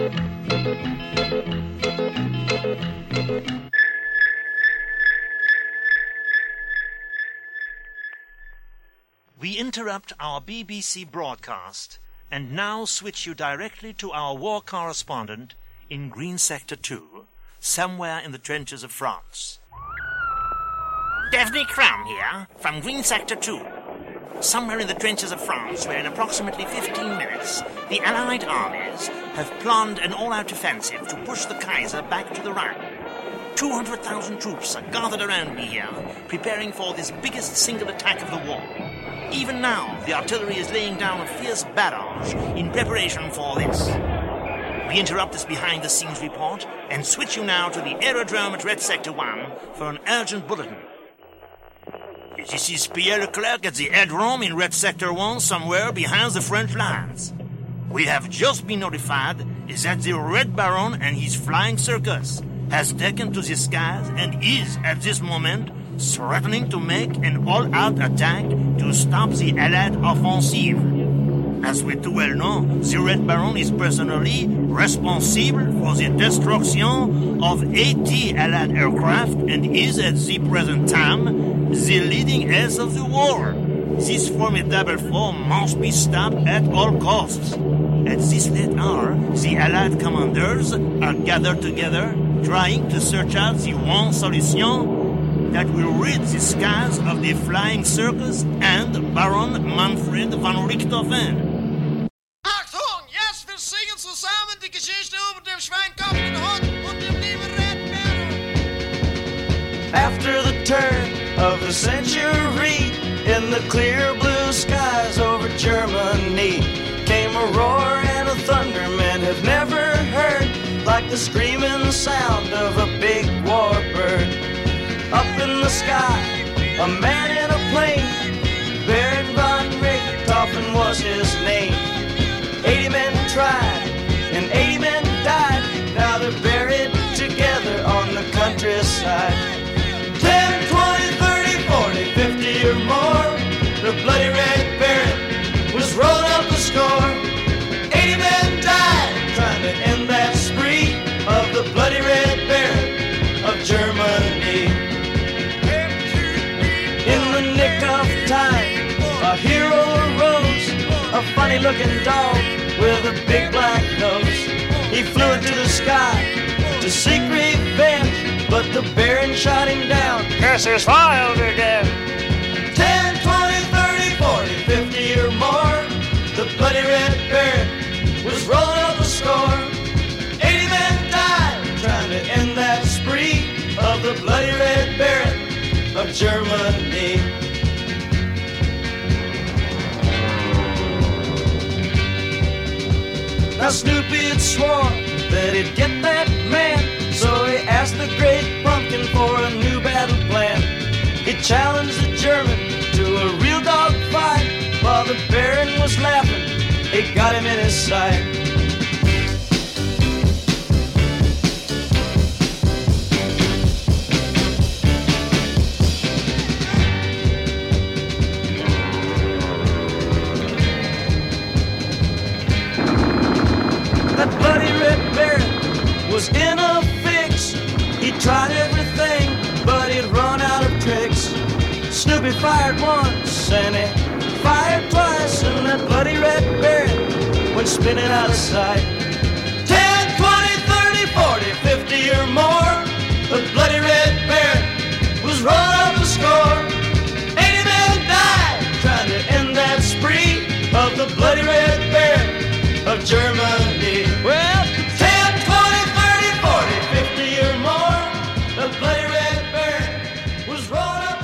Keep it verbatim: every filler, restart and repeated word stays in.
We interrupt our B B C broadcast and now switch you directly to our war correspondent in Green Sector two, somewhere in the trenches of France. Daphne Crown here, from Green Sector two. Somewhere in the trenches of France, where in approximately fifteen minutes, the Allied armies have planned an all-out offensive to push the Kaiser back to the Rhine. two hundred thousand troops are gathered around me here, preparing for this biggest single attack of the war. Even now, the artillery is laying down a fierce barrage in preparation for this. We interrupt this behind-the-scenes report and switch you now to the aerodrome at Red Sector one for an urgent bulletin. This is Pierre Leclerc at the aerodrome in Red Sector one, somewhere behind the French lines. We have just been notified that the Red Baron and his flying circus has taken to the skies and is, at this moment, threatening to make an all-out attack to stop the Allied offensive. As we too well know, the Red Baron is personally responsible for the destruction of eighty Allied aircraft and is at the present time the leading ace of the war. This formidable foe must be stopped at all costs. At this late hour, the Allied commanders are gathered together, trying to search out the one solution that will rid the skies of the flying circus and Baron Manfred von Richthofen. Achtung! Jetzt wir singen zusammen die Geschichte über den Schweinkopf, den Hund und den lieben Red Baron. After the turn of the century, in the clear blue skies over Germany, came a roar and a thunder men have never heard, like the screaming sound of a big warbird. Up in the sky, a man in a plane, Baron von Richthofen was his name. Eighty men tried, and eighty men died, now they're buried together on the countryside. Ten, twenty, thirty, forty, fifty or more, the bloody Red Baron was rolling up the score. Eighty men died, trying to end that spree of the bloody Red Baron of Germany. In the nick of time, a hero arose, a funny-looking dog with a big black nose. He flew into the sky to seek revenge, but the Baron shot him down. Curse his wild again. Ten, twenty, thirty, forty, fifty or more, the bloody Red Baron was rolling up the score. Eighty men died trying to end that spree of the bloody Red Baron of Germany. Now Snoopy had swore that he'd get that man, so he asked the Great Pumpkin for a new battle plan. He challenged the German to a real dog fight, while the Baron was laughing, he got him in his sight. That bloody Red Baron was in a fix. He tried everything, but he'd run out of tricks. Snoopy fired once, and he fired twice, and that bloody Red Baron went spinning out of sight. Ten, twenty, thirty, forty, fifty or more, the bloody Red Baron was rolling up the score. Eighty men died trying to end that spree of the bloody Red Baron of Germany. Well, ten, twenty, thirty, forty, fifty or more, the bloody Red Baron was rolling up